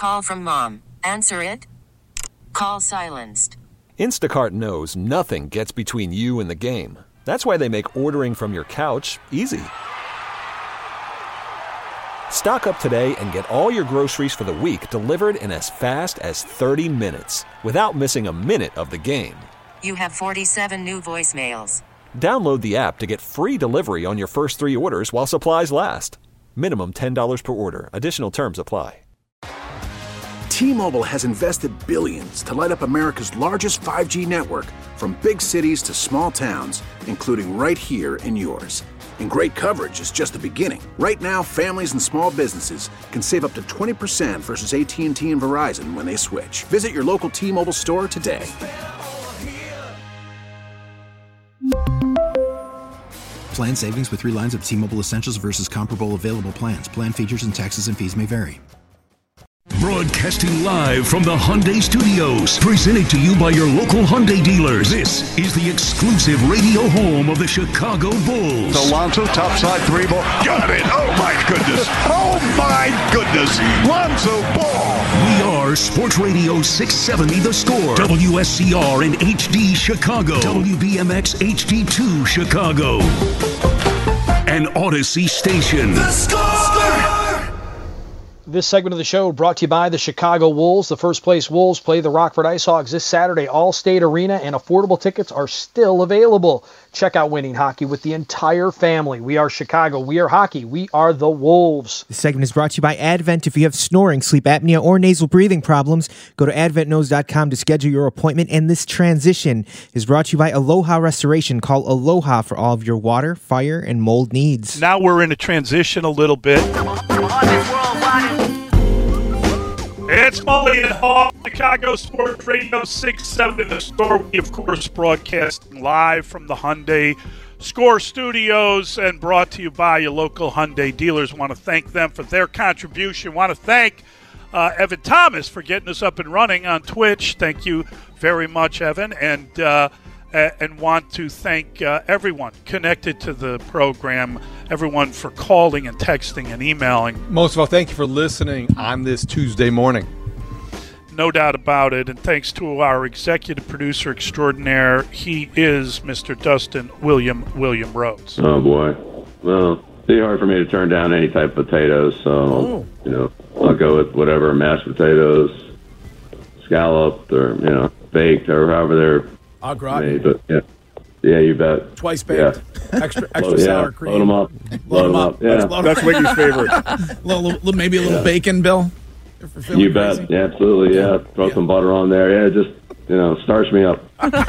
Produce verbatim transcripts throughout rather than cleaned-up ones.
Call from mom. Answer it. Call silenced. Instacart knows nothing gets between you and the game. That's why they make ordering from your couch easy. Stock up today and get all your groceries for the week delivered in as fast as thirty minutes without missing a minute of the game. You have forty-seven new voicemails. Download the app to get free delivery on your first three orders while supplies last. Minimum ten dollars per order. Additional terms apply. T-Mobile has invested billions to light up America's largest five G network, from big cities to small towns, including right here in yours. And great coverage is just the beginning. Right now, families and small businesses can save up to twenty percent versus A T and T and Verizon when they switch. Visit your local T-Mobile store today. Plan savings with three lines of T-Mobile Essentials versus comparable available plans. Plan features and taxes and fees may vary. Broadcasting live from the Hyundai Studios, presented to you by your local Hyundai dealers. This is the exclusive radio home of the Chicago Bulls. Alonso, top side three ball. Got it. Oh, my goodness. Oh, my goodness. Lonzo Ball. We are Sports Radio six seventy The Score. W S C R in H D Chicago. W B M X H D two Chicago. An Odyssey station. The Score! This segment of the show brought to you by the Chicago Wolves. The first place Wolves play the Rockford IceHogs this Saturday, All-State Arena, and affordable tickets are still available. Check out Winning Hockey with the entire family. We are Chicago. We are hockey. We are the Wolves. This segment is brought to you by Advent. If you have snoring, sleep apnea, or nasal breathing problems, go to advent nose dot com to schedule your appointment. And this transition is brought to you by Aloha Restoration. Call Aloha for all of your water, fire, and mold needs. Now we're in a transition a little bit. It's Mully and Haw, Chicago Sports Radio six seventy The Score. We, of course, broadcasting live from the Hyundai Score Studios and brought to you by your local Hyundai dealers. Want to thank them for their contribution. Want to thank uh, Evan Thomas for getting us up and running on Twitch. Thank you very much, Evan. And uh, and want to thank uh, everyone connected to the program, everyone for calling and texting and emailing. Most of all, thank you for listening on this Tuesday morning. No doubt about it. And thanks to our executive producer extraordinaire, he is Mister Dustin William William Rhodes. Oh, boy. Well, it'd be hard for me to turn down any type of potatoes, so, oh. you know, I'll go with whatever, mashed potatoes, scalloped, or, you know, baked, or however they're Au gratin. made. But, yeah. Yeah, you bet. Twice baked. Yeah. Extra extra Load, sour yeah. cream. Load them up. Load, Load them up. up. Yeah. Load That's Wiggy's favorite. little, little, maybe a little yeah. bacon, Bill. You bet. Crazy. Yeah, absolutely. Yeah. Throw yeah. some butter on there. Yeah, just, you know, starch me up.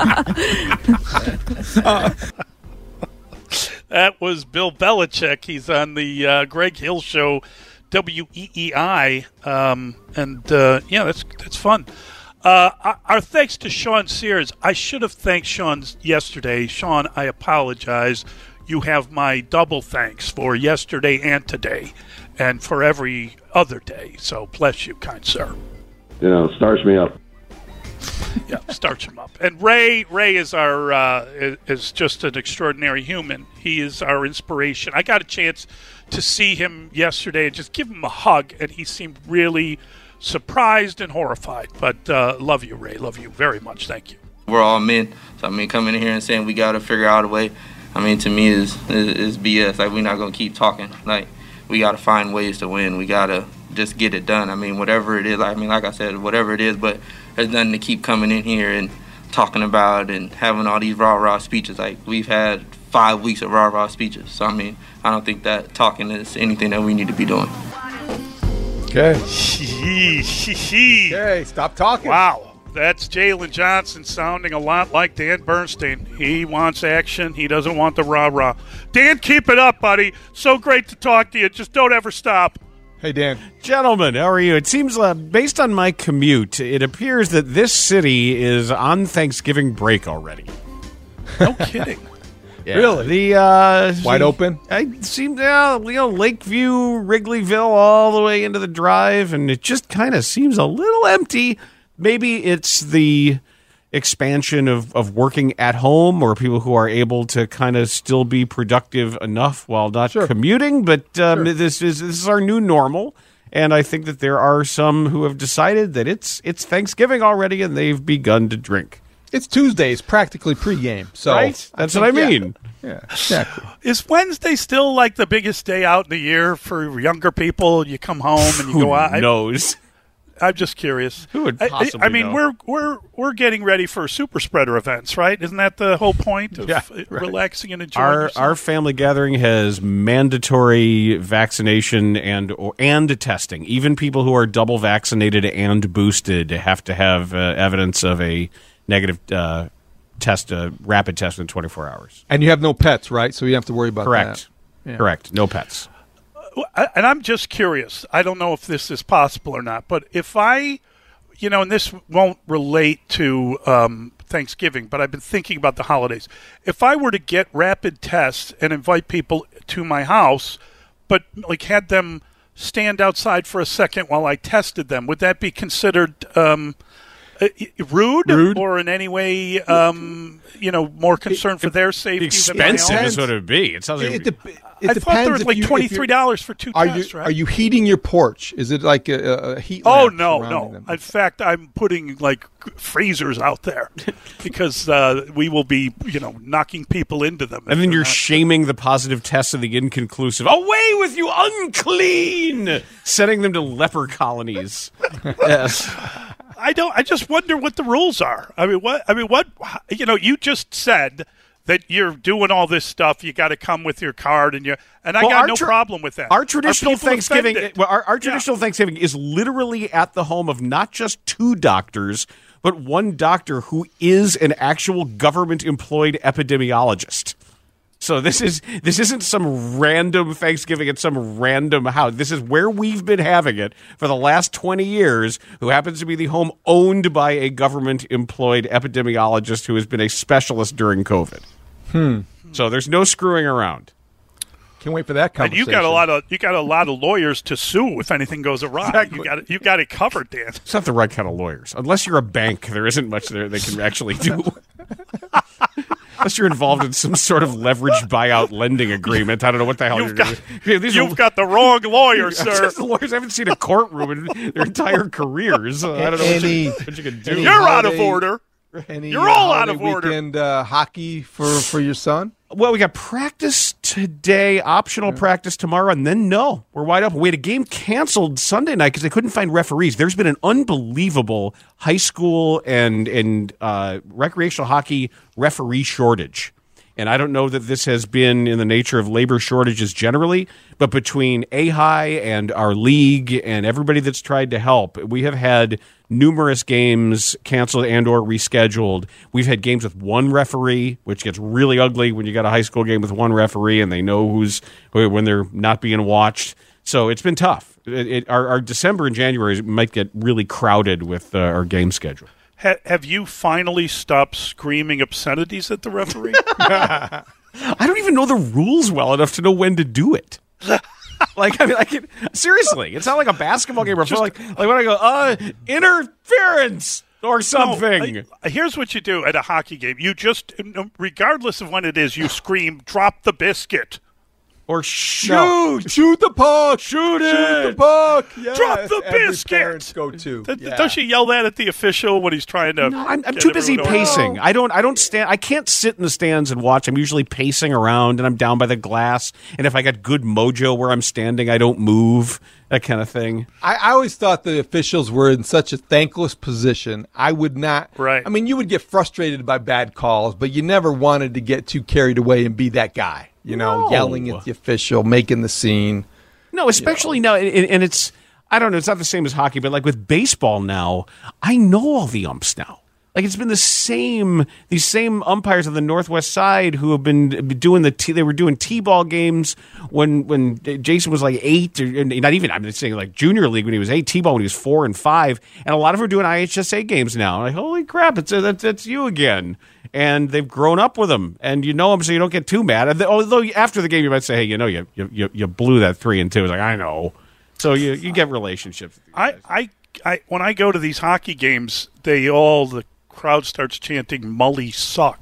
uh, that was Bill Belichick. He's on the uh, Greg Hill Show, W E E I. Um, and, uh, yeah, that's that's fun. Uh, our thanks to Sean Sears. I should have thanked Sean yesterday. Sean, I apologize. You have my double thanks for yesterday and today and for every other day. So bless you, kind sir. You know, starch me up. Yeah, starch him up. And Ray, Ray is our uh, is, is just an extraordinary human. He is our inspiration. I got a chance to see him yesterday and just give him a hug, and he seemed really surprised and horrified. But uh, love you, Ray. Love you very much. Thank you. We're all men. So, I mean, coming in here and saying we got to figure out a way, I mean, to me is, is, is B S. Like, we're not going to keep talking. Like, we got to find ways to win. We got to just get it done. I mean, whatever it is. I mean, like I said, whatever it is. But there's nothing to keep coming in here and talking about and having all these rah-rah speeches. Like, we've had five weeks of rah-rah speeches. So, I mean, I don't think that talking is anything that we need to be doing. Okay. Okay, stop talking. Wow. That's Jalen Johnson sounding a lot like Dan Bernstein. He wants action. He doesn't want the rah-rah. Dan, keep it up, buddy. So great to talk to you. Just don't ever stop. Hey, Dan. Gentlemen, how are you? It seems, uh, based on my commute, it appears that this city is on Thanksgiving break already. No kidding. Yeah. Really? The uh, wide the, open? I seem, yeah, you know, Lakeview, Wrigleyville, all the way into the drive, and it just kind of seems a little empty. Maybe it's the expansion of, of working at home, or people who are able to kind of still be productive enough while not sure. commuting. But um, sure. this is this is our new normal, And I think that there are some who have decided that it's it's Thanksgiving already, and they've begun to drink. It's Tuesday. It's practically pregame. So right? That's I what I think, mean. Yeah, yeah, exactly. Is Wednesday still like the biggest day out in the year for younger people? You come home and you Who go out. knows? I, I'm just curious. Who would I- possibly I, I mean, know? we're we're we're getting ready for super spreader events, right? Isn't that the whole point of Yeah, uh, right. relaxing and enjoying Our yourself? our family gathering has mandatory vaccination and or, and testing. Even people who are double vaccinated and boosted have to have uh, evidence of a negative uh, test, a rapid test in twenty-four hours. And you have no pets, right? So you have to worry about Correct. that. Yeah. Correct. No pets. And I'm just curious. I don't know if this is possible or not, but if I, you know, and this won't relate to um, Thanksgiving, but I've been thinking about the holidays. If I were to get rapid tests and invite people to my house, but like had them stand outside for a second while I tested them, would that be considered um, uh, rude, Rude? or in any way, um, you know, more concern for their safety than my Expensive own? is what it would be. It sounds like It, dep- it I depends thought there was if like you- if twenty-three you're- dollars for two Are tests, you right? are you heating your porch? Is it like a, a heat? Oh lamp no, surrounding no! them? In fact, I'm putting like freezers out there because uh, we will be, you know, knocking people into them. if And then they're you're not- shaming the positive tests of the inconclusive. Away with you, unclean! Sending them to leper colonies. Yes. I don't. I just wonder what the rules are. I mean, what? I mean, what? You know, you just said that you're doing all this stuff. You got to come with your card, and you and I Well, got our no tra- problem with that. Our Are traditional people Thanksgiving, offended? well, our, our traditional Thanksgiving is literally at the home of not just two doctors, but one doctor who is an actual government employed epidemiologist. So this is this isn't some random Thanksgiving at some random house. This is where we've been having it for the last twenty years, who happens to be the home owned by a government employed epidemiologist who has been a specialist during COVID. Hmm. So there's no screwing around. Can't wait for that And conversation. you got a lot of you got a lot of lawyers to sue if anything goes awry. Exactly. You got it. You got it covered, Dan. It's not the right kind of lawyers. Unless you're a bank, there isn't much there they can actually do. Unless you're involved in some sort of leveraged buyout lending agreement. I don't know what the hell You've you're got, doing. These you've are, got the wrong lawyer, sir. the lawyers haven't seen a courtroom in their entire careers. I don't know what Any- you, what you can do. any You're out of holiday- order. Any You're all out holiday of order. Weekend uh, hockey for, for your son? Well, we got practice today, optional practice tomorrow, and then no, we're wide open. We had a game canceled Sunday night because they couldn't find referees. There's been an unbelievable high school and and uh, recreational hockey referee shortage. And I don't know that this has been in the nature of labor shortages generally, but between A H I and our league and everybody that's tried to help, we have had numerous games canceled and or rescheduled. We've had games with one referee, which gets really ugly when you got a high school game with one referee and they know who's when they're not being watched. So it's been tough. It, it, our, our December and January might get really crowded with uh, our game schedule. Ha- have you finally stopped screaming obscenities at the referee? I don't even know the rules well enough to know when to do it. Like, I mean, like, it, seriously, it's not like a basketball game. Or Just- like, like when I go, uh, interference or something. No, I- here's what you do at a hockey game. You just, regardless of when it is, you scream, "Drop the biscuit." Or shoot, No. Shoot the puck! shoot it, Shoot the puck! Yes. Drop the Every biscuit! parent's go to. Th- Yeah. Don't you yell that at the official when he's trying to? No, I'm, I'm get too busy everyone to- pacing. I don't. I don't stand. I can't sit in the stands and watch. I'm usually pacing around, and I'm down by the glass. And if I got good mojo where I'm standing, I don't move. That kind of thing. I, I always thought the officials were in such a thankless position. I would not. Right. I mean, you would get frustrated by bad calls, but you never wanted to get too carried away and be that guy. You know, No. yelling at the official, making the scene. No, especially now, and, and it's, I don't know, it's not the same as hockey, but like with baseball now, I know all the umps now. Like it's been the same, these same umpires on the Northwest side who have been doing the, t- they were doing T-ball games when when Jason was like eight, or not even, I'm just saying like junior league when he was eight, T-ball when he was four and five, and a lot of them are doing I H S A games now. Like, holy crap, it's uh, that's, that's you again. And they've grown up with them, and you know them, so you don't get too mad. And the- Although after the game, you might say, "Hey, you know, you you you blew that three and two." It's like I know, so you you get relationships. I, I, I, when I go to these hockey games, they all the crowd starts chanting "Mully sucks,"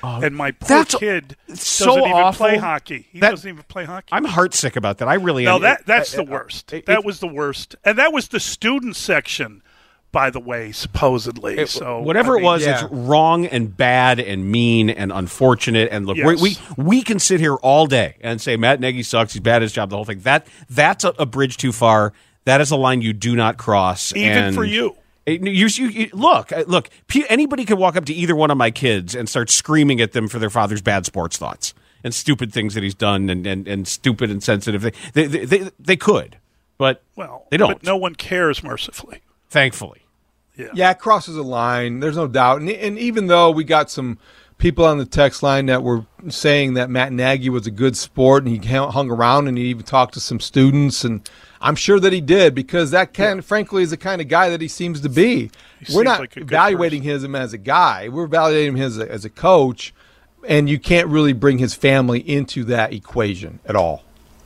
Uh, and my poor that's kid doesn't so even awful. play hockey. He That- doesn't even play hockey. I'm heartsick about that. I really no, am. that that's It- the it- worst. it- that it- was the worst. And that was the student section, by the way, supposedly. It- so whatever I it mean, was, yeah. it's wrong and bad and mean and unfortunate. And look, we, Yes. we we can sit here all day and say Matt Nagy sucks. He's bad at his job. The whole thing. That that's a, a bridge too far. That is a line you do not cross. Even and for you. It, you, you, you look, uh, look. P- anybody could walk up to either one of my kids and start screaming at them for their father's bad sports thoughts and stupid things that he's done and, and, and stupid and sensitive. They they, they they they could, but well, they don't. But no one cares, mercifully. Thankfully. Yeah. Yeah, it crosses a line. There's no doubt. And, and even though we got some people on the text line that were saying that Matt Nagy was a good sport and he hung around and he even talked to some students, and I'm sure that he did, because that kind of, frankly, is the kind of guy that he seems to be. He We're seems not like a good evaluating him as a guy. We're evaluating him as a, as a coach, and you can't really bring his family into that equation at all.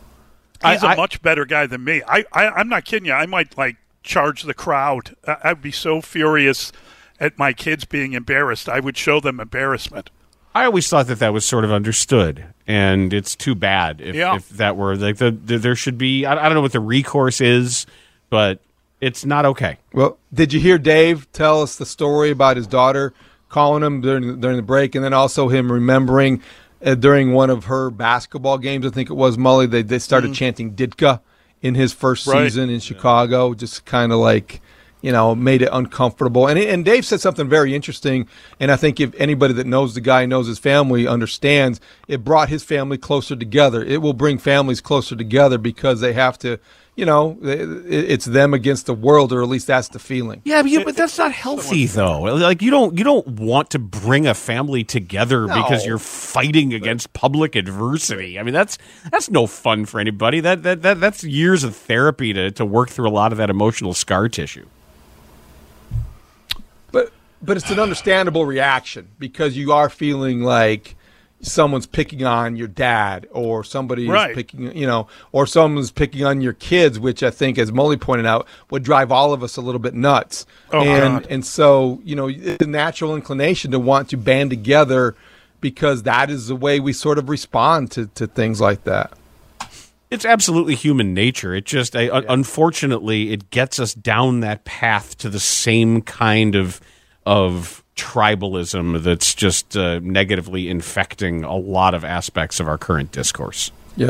He's a I- much better guy than me. I, I I'm not kidding you. I might like charge the crowd. I, I'd be so furious at my kids being embarrassed. I would show them embarrassment. I always thought that that was sort of understood, and it's too bad if, Yeah. if that were like the, the there should be. I, I don't know what the recourse is, but it's not okay. Well, did you hear Dave tell us the story about his daughter calling him during during the break, and then also him remembering uh, during one of her basketball games, I think it was, Mully, they they started Mm. chanting Ditka in his first Right. season in Chicago, just kind of like, you know, made it uncomfortable. And and Dave said something very interesting, and I think if anybody that knows the guy, knows his family, understands, it brought his family closer together. It will bring families closer together because they have to, you know, it, it's them against the world, or at least that's the feeling. Yeah, but, you, but that's not healthy, though. Like you don't you don't want to bring a family together No. because you're fighting against public adversity. I mean, that's that's no fun for anybody. That that, that that's years of therapy to to work through a lot of that emotional scar tissue. But but it's an understandable reaction because you are feeling like someone's picking on your dad, or somebody Right. is picking, you know, or someone's picking on your kids, which I think, as Mully pointed out, would drive all of us a little bit nuts. Oh, and God. and so, you know, it's a natural inclination to want to band together because that is the way we sort of respond to, to things like that. It's absolutely human nature. It just, I, unfortunately, it gets us down that path to the same kind of of tribalism that's just uh, negatively infecting a lot of aspects of our current discourse. Yep.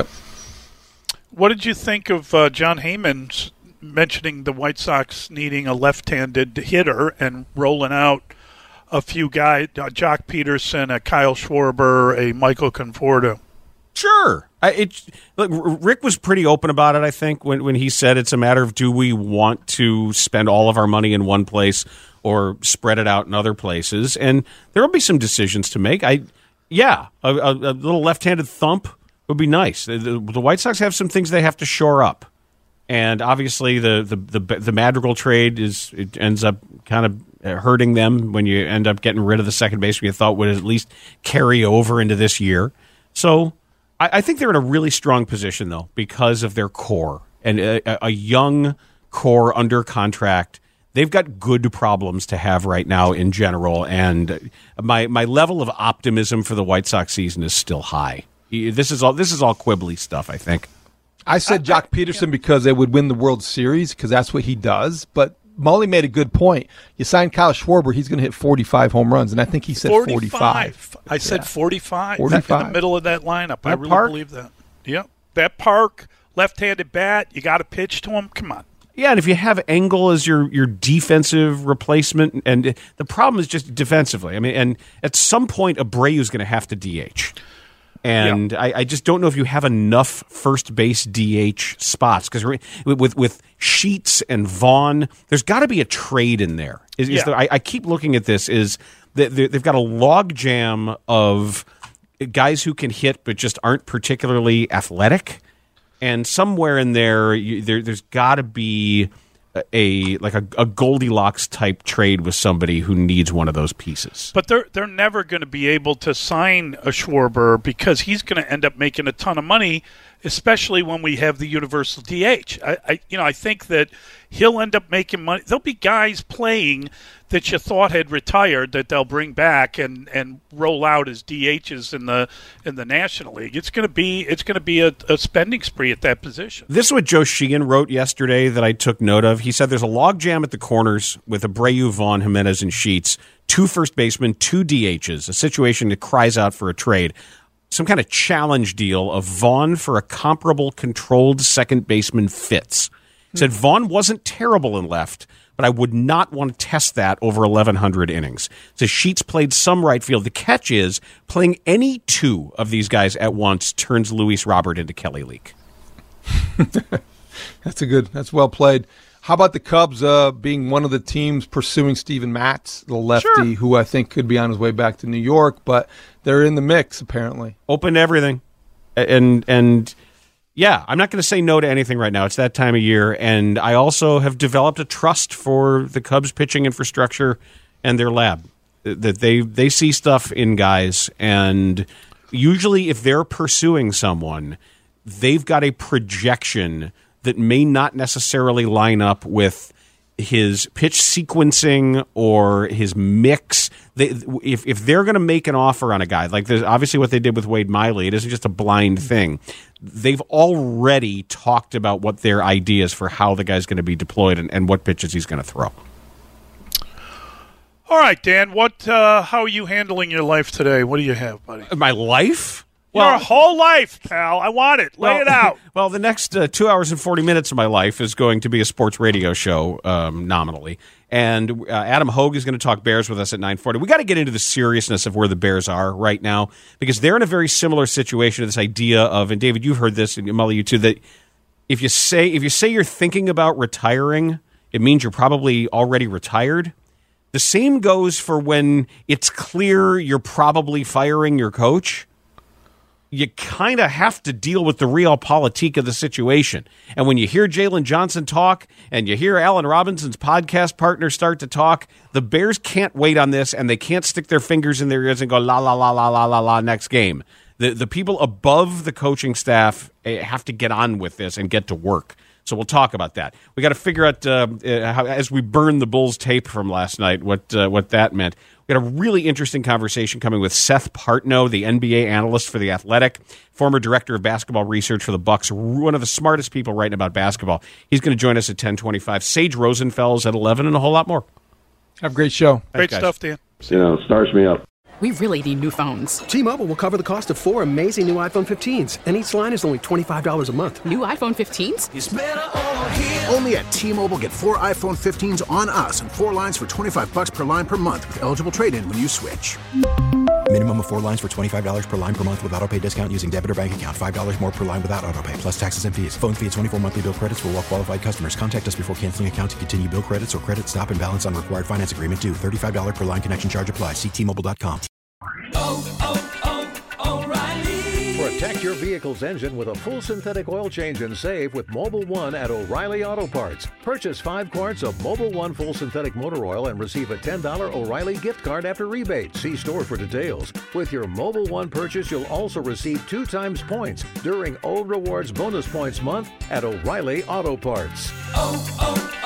What did you think of uh, John Heyman mentioning the White Sox needing a left-handed hitter and rolling out a few guys, uh, Jock Peterson, a Kyle Schwarber, a Michael Conforto? Sure. I, it, look, R- Rick was pretty open about it, I think, when, when he said it's a matter of do we want to spend all of our money in one place or spread it out in other places. And there will be some decisions to make. I, Yeah, a, a, a little left-handed thump would be nice. The, the, the White Sox have some things they have to shore up. And obviously the, the, the, the Madrigal trade is it ends up kind of hurting them when you end up getting rid of the second baseman you thought would at least carry over into this year. So I, I think they're in a really strong position, though, because of their core and a, a young core under contract. They've got good problems to have right now in general, and my my level of optimism for the White Sox season is still high. This is all this is all quibbly stuff, I think. I said Jock Peterson because they would win the World Series because that's what he does, but Mully made a good point. You sign Kyle Schwarber, he's going to hit forty-five home runs, and I think he said forty-five. forty-five. I said Yeah. forty-five. forty-five. In the middle of that lineup. I That really Park? believe that. Yep. That Park, left-handed bat, you got to pitch to him. Come on. Yeah, and if you have Engel as your, your defensive replacement, and the problem is just defensively. I mean, and at some point, Abreu's going to have to D H. And I, I just don't know if you have enough first base D H spots because with with Sheets and Vaughn, there's got to be a trade in there. Is, is Yeah. there I, I keep looking at this. Is that they- they've got a log jam of guys who can hit but just aren't particularly athletic, and somewhere in there, you, there there's got to be a like a, a Goldilocks type trade with somebody who needs one of those pieces. But they're they're never going to be able to sign a Schwarber because he's going to end up making a ton of money especially when we have the universal D H. I, I you know, I think that he'll end up making money. There'll be guys playing that you thought had retired that they'll bring back and, and roll out as D Hs in the in the National League. It's going to be it's going to be a, a spending spree at that position. This is what Joe Sheehan wrote yesterday that I took note of. He said there's a logjam at the corners with Abreu, Vaughn, Jimenez, and Sheets, two first basemen, two D Hs, a situation that cries out for a trade. Some kind of challenge deal of Vaughn for a comparable controlled second baseman fits. He said Vaughn wasn't terrible in left, but I would not want to test that over eleven hundred innings. So Sheets played some right field. The catch is playing any two of these guys at once turns Luis Robert into Kelly Leak. That's a good. That's well played. How about the Cubs uh, being one of the teams pursuing Steven Matz, the lefty, sure. who I think could be on his way back to New York, but they're in the mix apparently. Open to everything, and and. Yeah, I'm not going to say no to anything right now. It's that time of year, and I also have developed a trust for the Cubs pitching infrastructure and their lab. That they they see stuff in guys, and usually if they're pursuing someone, they've got a projection that may not necessarily line up with his pitch sequencing or his mix. They, if if they're going to make an offer on a guy, like there's obviously what they did with Wade Miley, it isn't just a blind thing. They've already talked about what their ideas for how the guy's going to be deployed and, and what pitches he's going to throw. All right, Dan, what? Uh, how are you handling your life today? What do you have, buddy? My life? Well, your whole life, pal. I want it. Lay well, it out. Well, the next uh, two hours and forty minutes of my life is going to be a sports radio show, um, nominally. And uh, Adam Hogue is going to talk Bears with us at nine forty. We got to get into the seriousness of where the Bears are right now, because they're in a very similar situation to this idea of, and David, you've heard this, and Mully, you too, that if you say if you say you're thinking about retiring, it means you're probably already retired. The same goes for when it's clear you're probably firing your coach. You kind of have to deal with the realpolitik of the situation. And when you hear Jalen Johnson talk and you hear Allen Robinson's podcast partner start to talk, the Bears can't wait on this, and they can't stick their fingers in their ears and go, la, la, la, la, la, la, la, next game. The, the people above the coaching staff have to get on with this and get to work. So we'll talk about that. We got to figure out, uh, how, as we burn the Bulls tape from last night, what uh, what that meant. We got a really interesting conversation coming with Seth Partnow, the N B A analyst for The Athletic, former director of basketball research for the Bucks, one of the smartest people writing about basketball. He's going to join us at ten twenty-five. Sage Rosenfels at eleven, and a whole lot more. Have a great show. Great Thanks, stuff, Dan. You know, starts me up. We really need new phones. T-Mobile will cover the cost of four amazing new iPhone fifteens, and each line is only twenty-five dollars a month. New iPhone fifteens? It's better over here. Only at T-Mobile, get four iPhone fifteens on us and four lines for twenty-five dollars per line per month with eligible trade-in when you switch. Minimum of four lines for twenty-five dollars per line per month with autopay discount using debit or bank account. five dollars more per line without autopay, plus taxes and fees. Phone fee at twenty-four monthly bill credits for well-qualified customers. Contact us before canceling account to continue bill credits or credit stop and balance on required finance agreement due. thirty-five dollars per line connection charge applies. See T Mobile dot com. Oh, oh, oh, O'Reilly. Protect your vehicle's engine with a full synthetic oil change and save with Mobil one at O'Reilly Auto Parts. Purchase five quarts of Mobil one full synthetic motor oil and receive a ten dollars O'Reilly gift card after rebate. See store for details. With your Mobil one purchase, you'll also receive two times points during O Rewards Bonus Points Month at O'Reilly Auto Parts. Oh,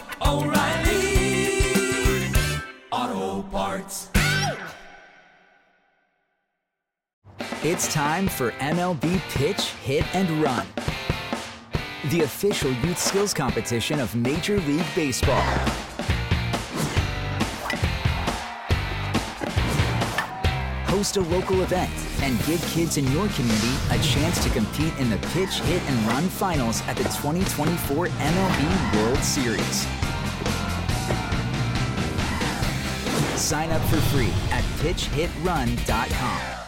oh, oh, O'Reilly Auto Parts. It's time for M L B Pitch, Hit, and Run, the official youth skills competition of Major League Baseball. Host a local event and give kids in your community a chance to compete in the Pitch, Hit, and Run finals at the twenty twenty-four M L B World Series. Sign up for free at pitch hit run dot com.